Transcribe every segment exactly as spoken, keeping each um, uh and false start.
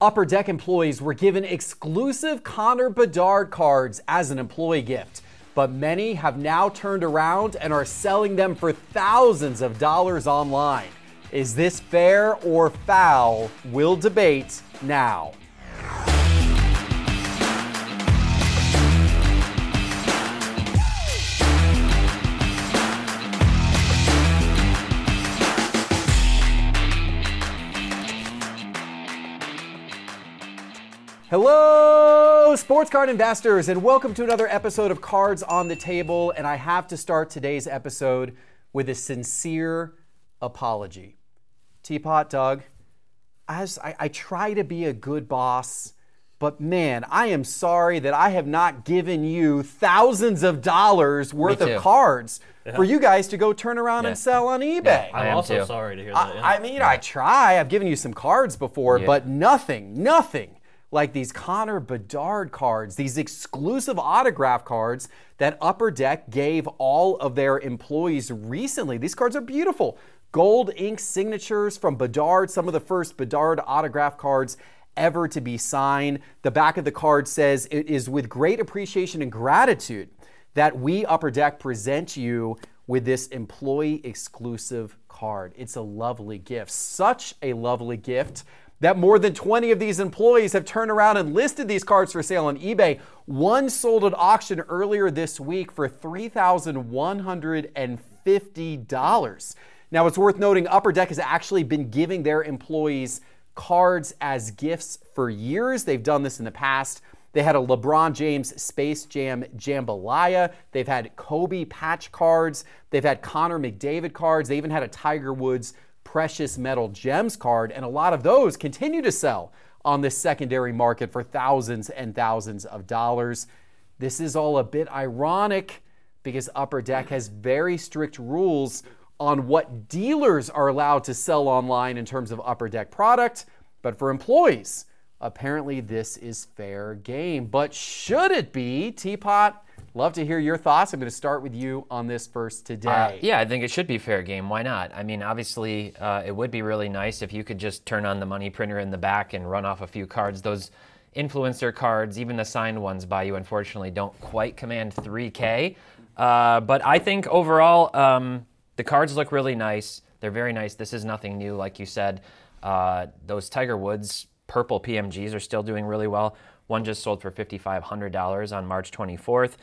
Upper Deck employees were given exclusive Connor Bedard cards as an employee gift, but many have now turned around and are selling them for thousands of dollars online. Is this fair or foul? We'll debate now. Hello, sports card investors, and welcome to another episode of Cards on the Table. And I have to start today's episode with a sincere apology. Teapot, Doug, as I, I try to be a good boss, but man, I am sorry that I have not given you thousands of dollars worth of cards yeah. for you guys to go turn around yeah. and sell on eBay. Yeah, I'm also too. sorry to hear that. Yeah. I, I mean, yeah. I try. I've given you some cards before, yeah. but nothing, nothing like these Connor Bedard cards, these exclusive autograph cards that Upper Deck gave all of their employees recently. These cards are beautiful. Gold ink signatures from Bedard, some of the first Bedard autograph cards ever to be signed. The back of the card says, "It is with great appreciation and gratitude that we, Upper Deck, present you with this employee exclusive card." It's a lovely gift, such a lovely gift that more than twenty of these employees have turned around and listed these cards for sale on eBay. One sold at auction earlier this week for three thousand one hundred fifty dollars. Now, it's worth noting Upper Deck has actually been giving their employees cards as gifts for years. They've done this in the past. They had a LeBron James Space Jam Jambalaya. They've had Kobe patch cards. They've had Connor McDavid cards. They even had a Tiger Woods Precious Metal Gems card, and a lot of those continue to sell on this secondary market for thousands and thousands of dollars. This is all a bit ironic because Upper Deck has very strict rules on what dealers are allowed to sell online in terms of Upper Deck product, but for employees, apparently this is fair game. But should it be? Teapot, love to hear your thoughts. I'm going to start with you on this first today. Uh, yeah, I think it should be fair game. Why not? I mean, obviously, uh, it would be really nice if you could just turn on the money printer in the back and run off a few cards. Those influencer cards, even the signed ones by you, unfortunately, don't quite command three K. Uh, but I think overall, um, the cards look really nice. They're very nice. This is nothing new, like you said. Uh, those Tiger Woods purple P M Gs are still doing really well. One just sold for five thousand five hundred dollars on March twenty-fourth.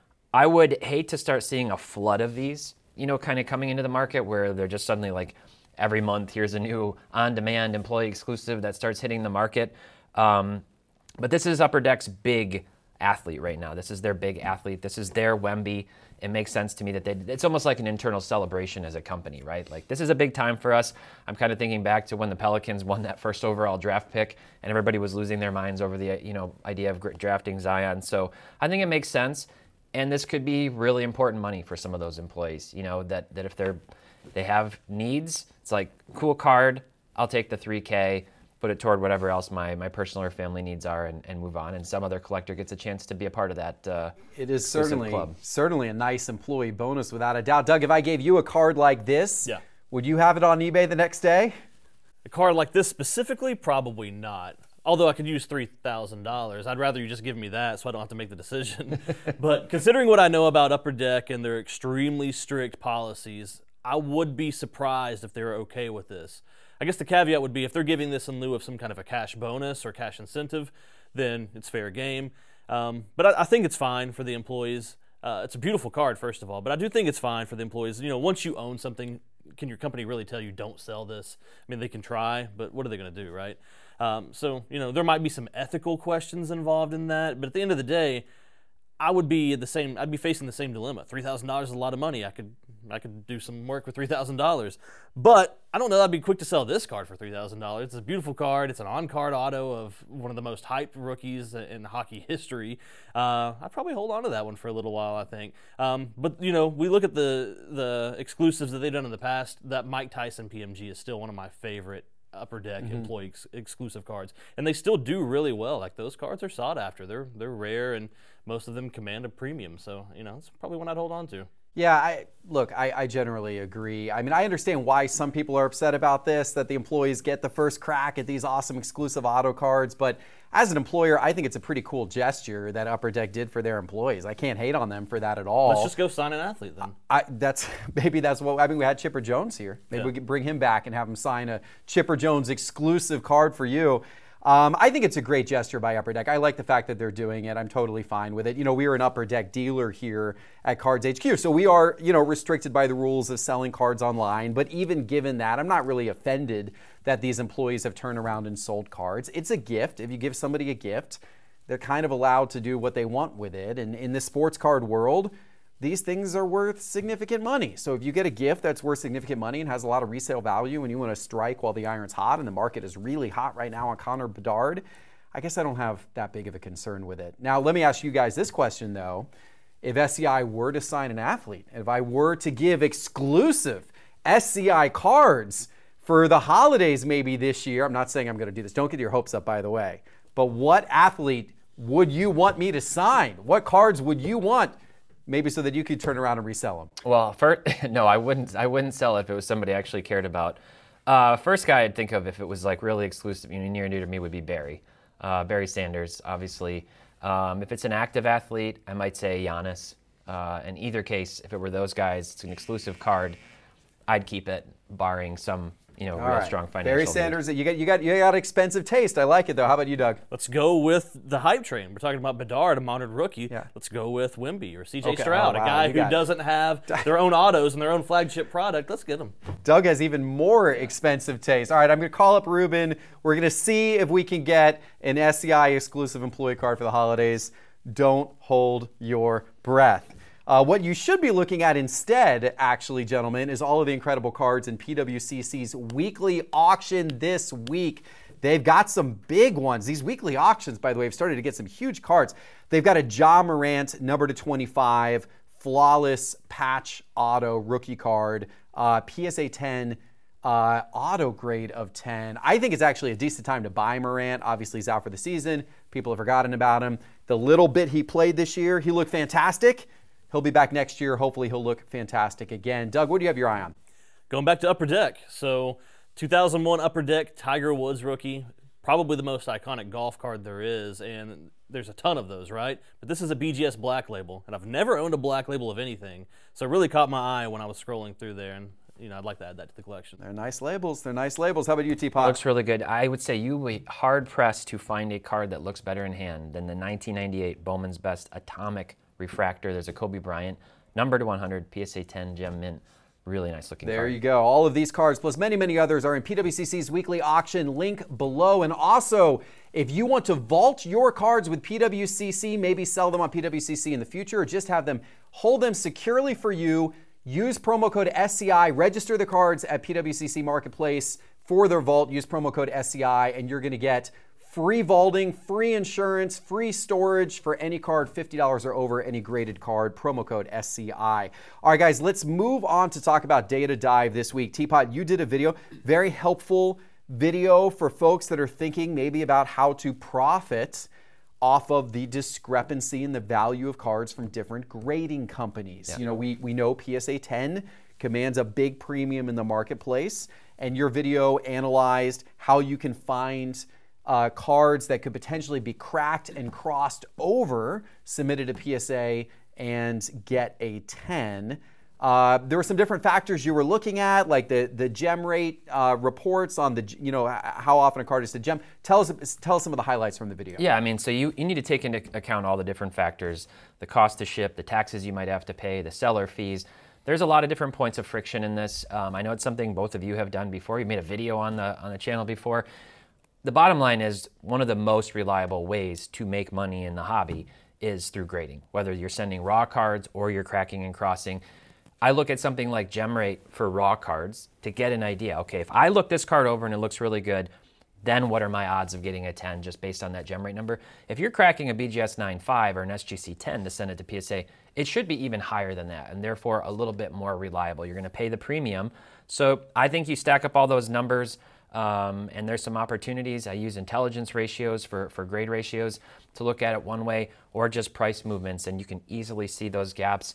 I would hate to start seeing a flood of these, you know, kind of coming into the market where they're just suddenly like every month, here's a new on-demand employee exclusive that starts hitting the market. Um, but this is Upper Deck's big athlete right now. This is their big athlete. This is their Wemby. It makes sense to me that they, it's almost like an internal celebration as a company, right? Like, this is a big time for us. I'm kind of thinking back to when the Pelicans won that first overall draft pick and everybody was losing their minds over the, you know, idea of drafting Zion. So I think it makes sense. And this could be really important money for some of those employees, you know, that, that if they're, they have needs, it's like, cool card, I'll take the three K, put it toward whatever else my, my personal or family needs are and, and move on. And some other collector gets a chance to be a part of that uh, It is certainly club. certainly a nice employee bonus without a doubt. Doug, if I gave you a card like this, yeah. would you have it on eBay the next day? A card like this specifically? Probably not. Although I could use three thousand dollars. I'd rather you just give me that so I don't have to make the decision. But considering what I know about Upper Deck and their extremely strict policies, I would be surprised if they're okay with this. I guess the caveat would be if they're giving this in lieu of some kind of a cash bonus or cash incentive, then it's fair game. Um, but I, I think it's fine for the employees. Uh, it's a beautiful card, first of all, but I do think it's fine for the employees. You know, once you own something, can your company really tell you don't sell this? I mean, they can try, but what are they going to do, right? Um, so, you know, there might be some ethical questions involved in that, but at the end of the day, I would be the same. I'd be facing the same dilemma. Three thousand dollars is a lot of money. I could, I could do some work with three thousand dollars, but I don't know that I'd be quick to sell this card for three thousand dollars. It's a beautiful card. It's an on-card auto of one of the most hyped rookies in hockey history. Uh, I'd probably hold on to that one for a little while, I think. Um, but you know, we look at the the exclusives that they've done in the past. That Mike Tyson P M G is still one of my favorite Upper Deck mm-hmm. employee ex- exclusive cards, and they still do really well. Like, those cards are sought after. They're they're rare, and most of them command a premium. So, you know, it's probably one I'd hold on to. Yeah, I look, I, I generally agree. I mean, I understand why some people are upset about this, that the employees get the first crack at these awesome exclusive auto cards, but as an employer, I think it's a pretty cool gesture that Upper Deck did for their employees. I can't hate on them for that at all. Let's just go sign an athlete then. I, that's maybe that's what I mean. We had Chipper Jones here. Maybe Yeah. we could bring him back and have him sign a Chipper Jones exclusive card for you. Um, I think it's a great gesture by Upper Deck. I like the fact that they're doing it. I'm totally fine with it. You know, we are an Upper Deck dealer here at Cards H Q, so we are, you know, restricted by the rules of selling cards online. But even given that, I'm not really offended that these employees have turned around and sold cards. It's a gift. If you give somebody a gift, they're kind of allowed to do what they want with it. And in the sports card world, these things are worth significant money. So if you get a gift that's worth significant money and has a lot of resale value and you want to strike while the iron's hot and the market is really hot right now on Connor Bedard, I guess I don't have that big of a concern with it. Now, let me ask you guys this question, though. If S C I were to sign an athlete, if I were to give exclusive S C I cards for the holidays maybe this year, I'm not saying I'm going to do this. Don't get your hopes up, by the way. But what athlete would you want me to sign? What cards would you want? Maybe so that you could turn around and resell them. Well, first, no, I wouldn't. I wouldn't sell it if it was somebody I actually cared about. Uh, first guy I'd think of if it was like really exclusive, you know, near and dear to me would be Barry. Uh, Barry Sanders, obviously. Um, if it's an active athlete, I might say Giannis. Uh, in either case, if it were those guys, it's an exclusive card. I'd keep it, barring some, you know, All real right. strong financial. Barry need. Sanders, you got you got you got expensive taste. I like it though. How about you, Doug? Let's go with the hype train. We're talking about Bedard, a modern rookie. Yeah. Let's go with Wemby or C J Okay. Stroud, Oh, wow. a guy You who got- doesn't have their own autos and their own flagship product. Let's get him. Doug has even more expensive taste. All right, I'm going to call up Ruben. We're going to see if we can get an S C I exclusive employee card for the holidays. Don't hold your breath. Uh, what you should be looking at instead, actually, gentlemen, is all of the incredible cards in P W C C's weekly auction this week. They've got some big ones. These weekly auctions, by the way, have started to get some huge cards. They've got a Ja Morant number to twenty-five, flawless patch auto rookie card, uh, P S A ten, uh, auto grade of ten. I think it's actually a decent time to buy Morant. Obviously, he's out for the season. People have forgotten about him. The little bit he played this year, he looked fantastic. He'll be back next year. Hopefully, he'll look fantastic again. Doug, what do you have your eye on? Going back to Upper Deck. So two thousand one Upper Deck, Tiger Woods rookie. Probably the most iconic golf card there is, and there's a ton of those, right? But this is a B G S Black Label, and I've never owned a Black Label of anything, so it really caught my eye when I was scrolling through there, and you know, I'd like to add that to the collection. They're nice labels. They're nice labels. How about you, Teapot? Looks really good. I would say you would be hard-pressed to find a card that looks better in hand than the nineteen ninety-eight Bowman's Best Atomic Refractor. There's a Kobe Bryant, number to one hundred, P S A ten Gem Mint. Really nice looking There card. you go. All of these cards, plus many, many others, are in P W C C's weekly auction. Link below. And also, if you want to vault your cards with P W C C, maybe sell them on P W C C in the future, or just have them hold them securely for you, use promo code S C I, register the cards at P W C C Marketplace for their vault. Use promo code S C I, and you're going to get free vaulting, free insurance, free storage for any card fifty dollars or over, any graded card, promo code S C I. All right, guys, let's move on to talk about Data Dive this week. Teapot, you did a video, very helpful video for folks that are thinking maybe about how to profit off of the discrepancy in the value of cards from different grading companies. Yeah. You know, we, we know P S A ten commands a big premium in the marketplace, and your video analyzed how you can find Uh, cards that could potentially be cracked and crossed over, submitted to P S A, and get a ten. Uh, there were some different factors you were looking at, like the the gem rate uh, reports on the, you know, how often a card is to gem. Tell us tell us some of the highlights from the video. Yeah, I mean, so you, you need to take into account all the different factors, the cost to ship, the taxes you might have to pay, the seller fees. There's a lot of different points of friction in this. Um, I know it's something both of you have done before. You made a video on the on the channel before. The bottom line is one of the most reliable ways to make money in the hobby is through grading, whether you're sending raw cards or you're cracking and crossing. I look at something like gem rate for raw cards to get an idea. Okay, if I look this card over and it looks really good, then what are my odds of getting a ten just based on that gem rate number? If you're cracking a B G S nine point five or an S G C ten to send it to P S A, it should be even higher than that and therefore a little bit more reliable. You're going to pay the premium. So I think you stack up all those numbers. Um, and there's some opportunities. I use intelligence ratios for, for grade ratios to look at it one way, or just price movements, and you can easily see those gaps.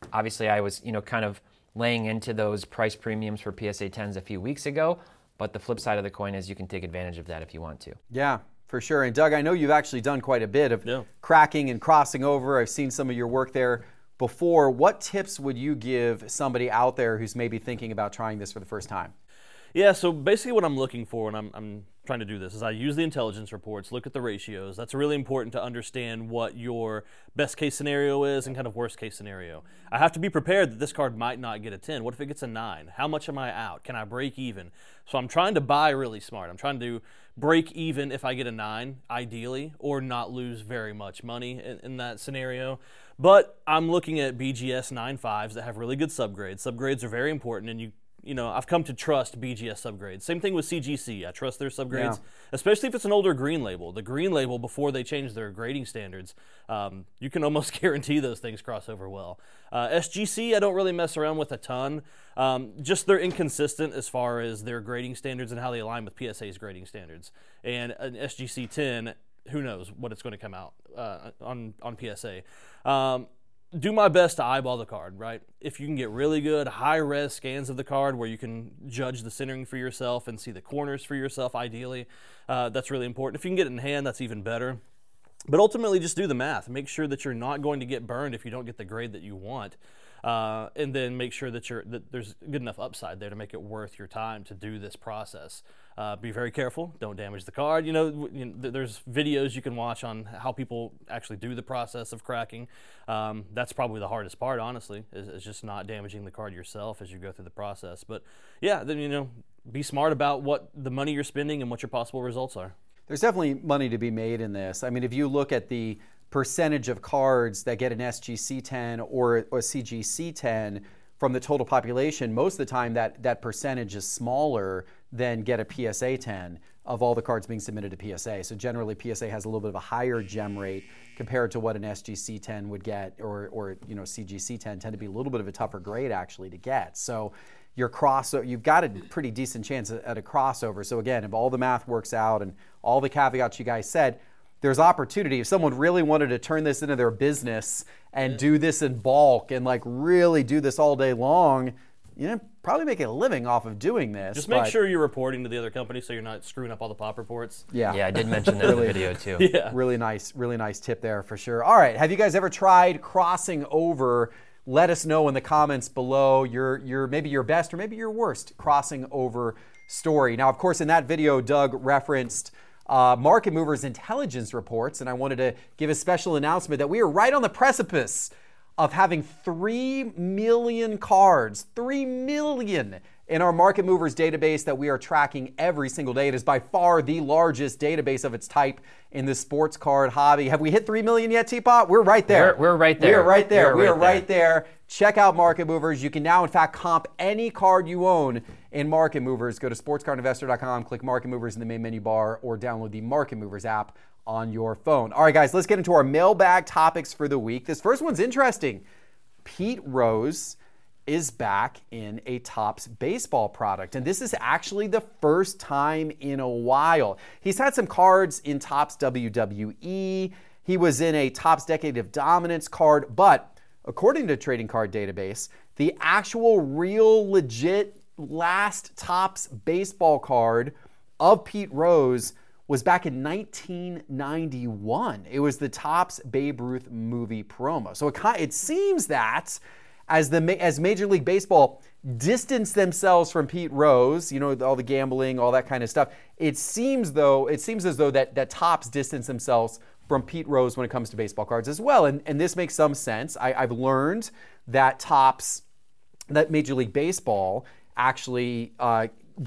Obviously, I was, you know, kind of laying into those price premiums for P S A tens a few weeks ago, but the flip side of the coin is you can take advantage of that if you want to. Yeah, for sure. And Doug, I know you've actually done quite a bit of yeah. cracking and crossing over. I've seen some of your work there before. What tips would you give somebody out there who's maybe thinking about trying this for the first time? Yeah, so basically what I'm looking for when I'm, I'm trying to do this is I use the intelligence reports, look at the ratios. That's really important to understand what your best case scenario is and kind of worst case scenario. I have to be prepared that this card might not get a ten. What if it gets a nine? How much am I out? Can I break even? So I'm trying to buy really smart. I'm trying to break even if I get a nine, ideally, or not lose very much money in, in that scenario. But I'm looking at B G S nine fives that have really good subgrades. Subgrades are very important, and you You know, I've come to trust B G S subgrades. Same thing with C G C. I trust their subgrades, yeah. especially if it's an older green label. The green label, before they change their grading standards, um, you can almost guarantee those things cross over well. Uh, S G C, I don't really mess around with a ton. Um, just they're inconsistent as far as their grading standards and how they align with P S A's grading standards. And an S G C ten, who knows what it's going to come out uh, on, on P S A. Um, Do my best to eyeball the card, right? If you can get really good high-res scans of the card where you can judge the centering for yourself and see the corners for yourself, ideally, uh, that's really important. If you can get it in hand, that's even better. But ultimately, just do the math. Make sure that you're not going to get burned if you don't get the grade that you want. Uh, and then make sure that, you're, that there's good enough upside there to make it worth your time to do this process. Uh, be very careful. Don't damage the card. You know, you know, there's videos you can watch on how people actually do the process of cracking. Um, that's probably the hardest part, honestly, is, is just not damaging the card yourself as you go through the process. But yeah, then, you know, be smart about what the money you're spending and what your possible results are. There's definitely money to be made in this. I mean, if you look at the percentage of cards that get an S G C ten or a C G C ten from the total population, most of the time that, that percentage is smaller than get a P S A ten of all the cards being submitted to P S A. So generally P S A has a little bit of a higher gem rate compared to what an S G C ten would get, or, or you know, C G C ten tend to be a little bit of a tougher grade actually to get. So your cross, you've got a pretty decent chance at a crossover. So again, if all the math works out and all the caveats you guys said, there's opportunity. If someone really wanted to turn this into their business and do this in bulk and like really do this all day long, you know, probably make a living off of doing this. Just make sure you're reporting to the other company so you're not screwing up all the pop reports. Yeah, yeah, I did mention that really, in the video too. Yeah, really nice, really nice tip there for sure. All right, have you guys ever tried crossing over? Let us know in the comments below your your maybe your best or maybe your worst crossing over story. Now, of course, in that video, Doug referenced Uh, Market Movers intelligence reports, and I wanted to give a special announcement that we are right on the precipice of having three million cards, three million in our Market Movers database that we are tracking every single day. It is by far the largest database of its type in the sports card hobby. Have we hit three million yet, Teapot? We're right there. We're, we're right there. We're right there. We're we are right right there. there. Check out Market Movers. You can now, in fact, comp any card you own in Market Movers. Go to sports card investor dot com, click Market Movers in the main menu bar, or download the Market Movers app on your phone. All right, guys, let's get into our mailbag topics for the week. This first one's interesting. Pete Rose is back in a Topps baseball product, and this is actually the first time in a while. He's had some cards in Topps W W E. He was in a Topps Decade of Dominance card, but according to Trading Card Database, the actual real legit last Topps baseball card of Pete Rose was back in nineteen ninety-one. It was the Topps Babe Ruth movie promo. So it, it seems that as the as Major League Baseball distanced themselves from Pete Rose, you know, all the gambling, all that kind of stuff, it seems though it seems as though that that Topps distanced themselves from Pete Rose when it comes to baseball cards as well. And, and this makes some sense. I, I've learned that Topps, that Major League Baseball actually uh,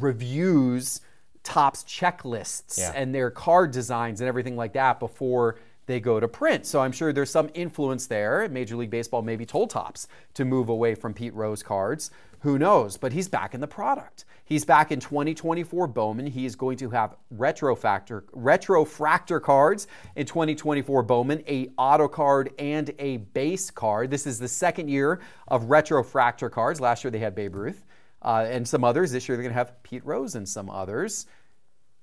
reviews Topps checklists yeah. and their card designs and everything like that before they go to print. So I'm sure there's some influence there. Major League Baseball maybe told Topps to move away from Pete Rose cards. Who knows? But he's back in the product. He's back in twenty twenty-four Bowman. He is going to have retrofractor, retrofractor cards in twenty twenty-four Bowman, a auto card and a base card. This is the second year of retrofractor cards. Last year they had Babe Ruth uh, and some others. This year they're going to have Pete Rose and some others.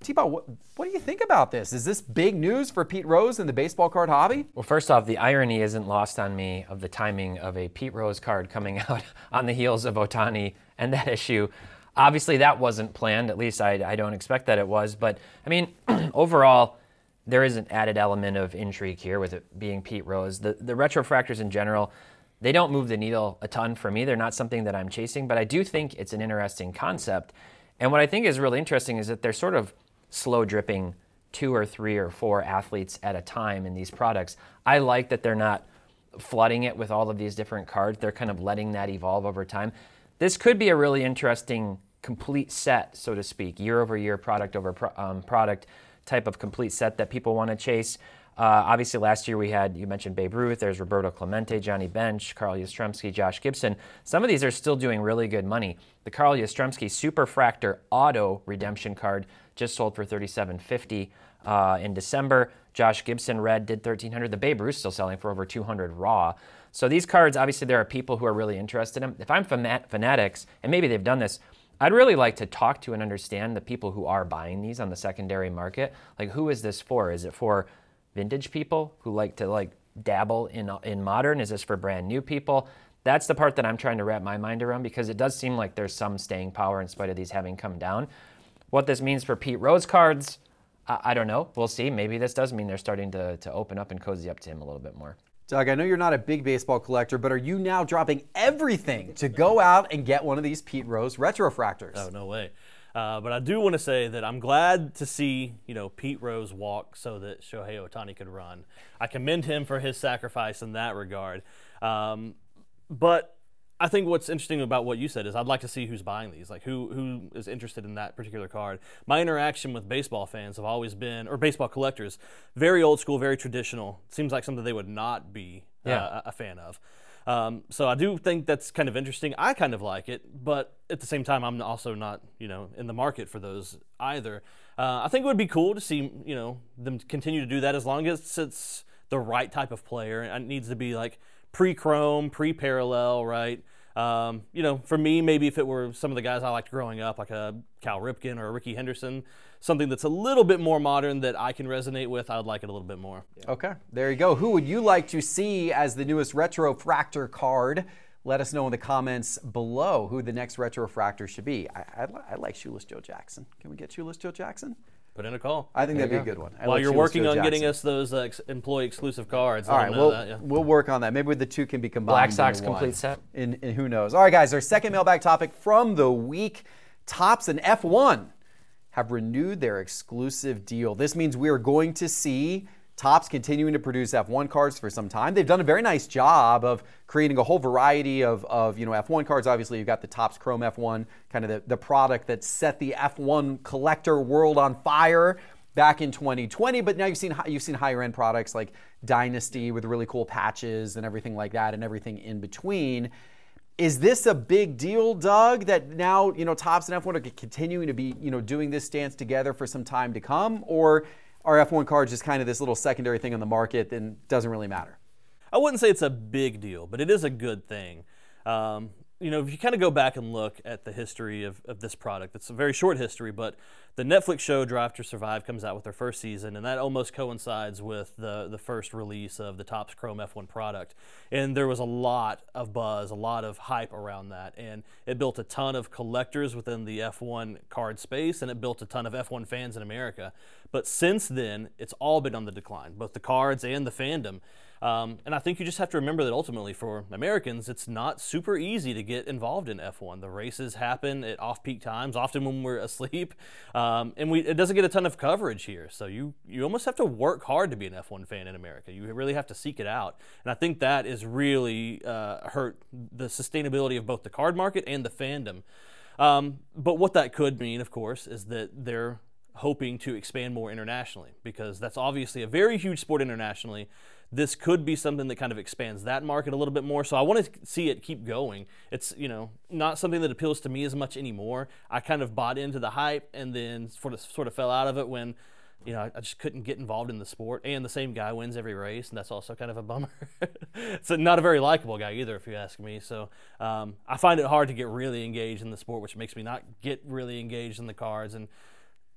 T-Ball, what, what do you think about this? Is this big news for Pete Rose and the baseball card hobby? Well, first off, the irony isn't lost on me of the timing of a Pete Rose card coming out on the heels of Ohtani and that issue. Obviously, that wasn't planned. At least I, I don't expect that it was. But, I mean, overall, there is an added element of intrigue here with it being Pete Rose. The, the retrofractors in general, they don't move the needle a ton for me. They're not something that I'm chasing. But I do think it's an interesting concept. And what I think is really interesting is that they're sort of slow dripping two or three or four athletes at a time in these products. I like that they're not flooding it with all of these different cards. They're kind of letting that evolve over time. This could be a really interesting complete set, so to speak, year over year, product over pro- um, product type of complete set that people want to chase. Uh, obviously, last year we had, you mentioned Babe Ruth, there's Roberto Clemente, Johnny Bench, Carl Yastrzemski, Josh Gibson. Some of these are still doing really good money. The Carl Yastrzemski Superfractor Auto Redemption card just sold for thirty-seven fifty uh, in December. Josh Gibson Red did thirteen hundred. The Babe Ruth still selling for over two hundred raw. So these cards, obviously there are people who are really interested in them. If I'm Fanat- Fanatics, and maybe they've done this, I'd really like to talk to and understand the people who are buying these on the secondary market. Like, who is this for? Is it for vintage people who like to like dabble in in modern? Is this for brand new people? That's the part that I'm trying to wrap my mind around, because it does seem like there's some staying power in spite of these having come down. What this means for Pete Rose cards, I, I don't know. We'll see. Maybe this does mean they're starting to, to open up and cozy up to him a little bit more. Doug, I know you're not a big baseball collector, but are you now dropping everything to go out and get one of these Pete Rose retrofractors? Oh, no way. Uh, but I do want to say that I'm glad to see, you know, Pete Rose walk so that Shohei Ohtani could run. I commend him for his sacrifice in that regard. Um, but I think what's interesting about what you said is I'd like to see who's buying these, like who who is interested in that particular card. My interaction with baseball fans have always been, or baseball collectors, very old school, very traditional. Seems like something they would not be yeah. uh, a fan of. Um, so I do think that's kind of interesting. I kind of like it, but at the same time, I'm also not, you know, in the market for those either. Uh, I think it would be cool to see, you know, them continue to do that as long as it's the right type of player. It needs to be like pre-chrome, pre-parallel, right? Um, you know, for me, maybe if it were some of the guys I liked growing up, like a Cal Ripken or a Ricky Henderson, something that's a little bit more modern that I can resonate with, I would like it a little bit more. Yeah. Okay, there you go. Who would you like to see as the newest retrofractor card? Let us know in the comments below who the next retrofractor should be. I, I, I like Shoeless Joe Jackson. Can we get Shoeless Joe Jackson? Put in a call. I think there that'd you be a good one. I While like you're Shoeless working Joe on Jackson. getting us those uh, ex- employee exclusive cards. All I right, don't know we'll, that, yeah. we'll work on that. Maybe the two can be combined. Black Sox into one. complete set. And, and who knows? All right, guys, our second mailbag topic from the week. Topps and F one have renewed their exclusive deal. This means we are going to see Topps continuing to produce F one cards for some time. They've done a very nice job of creating a whole variety of, of you know, F one cards. Obviously, you've got the Topps Chrome F one, kind of the, the product that set the F one collector world on fire back in twenty twenty, but now you've seen you've seen higher end products like Dynasty with really cool patches and everything like that, and everything in between. Is this a big deal, Doug, that now, you know, Topps and F one are continuing to be, you know, doing this stance together for some time to come, or are F one cards just kind of this little secondary thing on the market and doesn't really matter? I wouldn't say it's a big deal, but it is a good thing. Um, you know, if you kind of go back and look at the history of, of this product, it's a very short history, but the Netflix show Drive to Survive comes out with their first season, and that almost coincides with the, the first release of the Topps Chrome F one product. And there was a lot of buzz, a lot of hype around that, and it built a ton of collectors within the F one card space, and it built a ton of F one fans in America. But since then, it's all been on the decline, both the cards and the fandom. Um, and I think you just have to remember that ultimately for Americans, it's not super easy to get involved in F one. The races happen at off-peak times, often when we're asleep, um, and we, it doesn't get a ton of coverage here. So you, you almost have to work hard to be an F one fan in America. You really have to seek it out. And I think that is really uh, hurt the sustainability of both the card market and the fandom. Um, but what that could mean, of course, is that they're hoping to expand more internationally, because that's obviously a very huge sport internationally. This could be something that kind of expands that market a little bit more. So I want to see it keep going. It's, you know, not something that appeals to me as much anymore. I kind of bought into the hype and then sort of sort of fell out of it when, you know, I just couldn't get involved in the sport. And the same guy wins every race, and that's also kind of a bummer. It's not a very likable guy either, if you ask me. So um, I find it hard to get really engaged in the sport, which makes me not get really engaged in the cards. And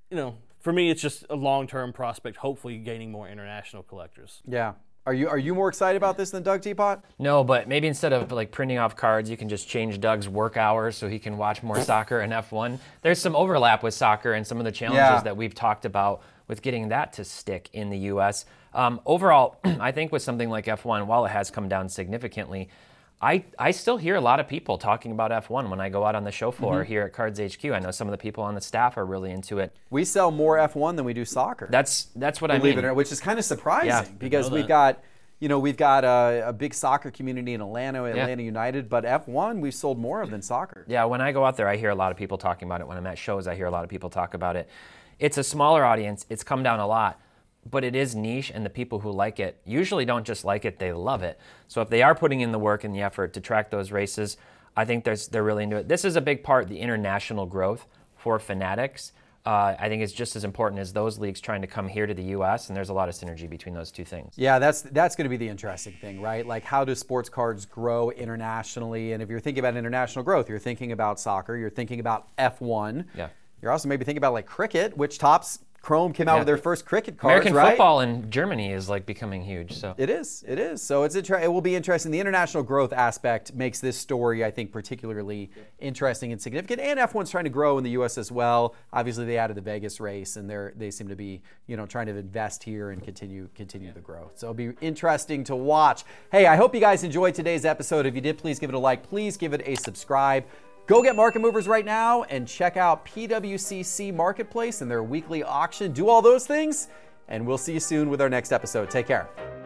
you know, for me, it's just a long-term prospect, hopefully gaining more international collectors. Yeah. Are you are you more excited about this than Doug Teapot? No, but maybe instead of like printing off cards, you can just change Doug's work hours so he can watch more soccer and F one. There's some overlap with soccer and some of the challenges Yeah. that we've talked about with getting that to stick in the U S. Um, overall, I think with something like F one, while it has come down significantly, I, I still hear a lot of people talking about F one when I go out on the show floor mm-hmm. here at Cards H Q. I know some of the people on the staff are really into it. We sell more F one than we do soccer. That's that's what Believe I mean. it or not, which is kind of surprising Yeah. because know we've that. got, you know, we've got a, a big soccer community in Atlanta, Atlanta Yeah. United, but F one we've sold more of than soccer. Yeah, when I go out there, I hear a lot of people talking about it. When I'm at shows, I hear a lot of people talk about it. It's a smaller audience. It's come down a lot. But it is niche, and the people who like it usually don't just like it, they love it. So if they are putting in the work and the effort to track those races, I think there's, they're really into it. This is a big part, the international growth for Fanatics. Uh, I think it's just as important as those leagues trying to come here to the U S, and there's a lot of synergy between those two things. Yeah, that's that's going to be the interesting thing, right? Like, how do sports cards grow internationally? And if you're thinking about international growth, you're thinking about soccer, you're thinking about F one. Yeah. You're also maybe thinking about like cricket, which Topps Chrome came out Yeah. with their first cricket cards, American right? football in Germany is like becoming huge. So It is. It is. So it's inter- it will be interesting. The international growth aspect makes this story, I think, particularly interesting and significant. And F one's trying to grow in the U S as well. Obviously, they added the Vegas race, and they're they seem to be, you know, trying to invest here and continue continue the growth. So it'll be interesting to watch. Hey, I hope you guys enjoyed today's episode. If you did, please give it a like. Please give it a subscribe. Go get Market Movers right now and check out P W C C Marketplace and their weekly auction. Do all those things, and we'll see you soon with our next episode. Take care.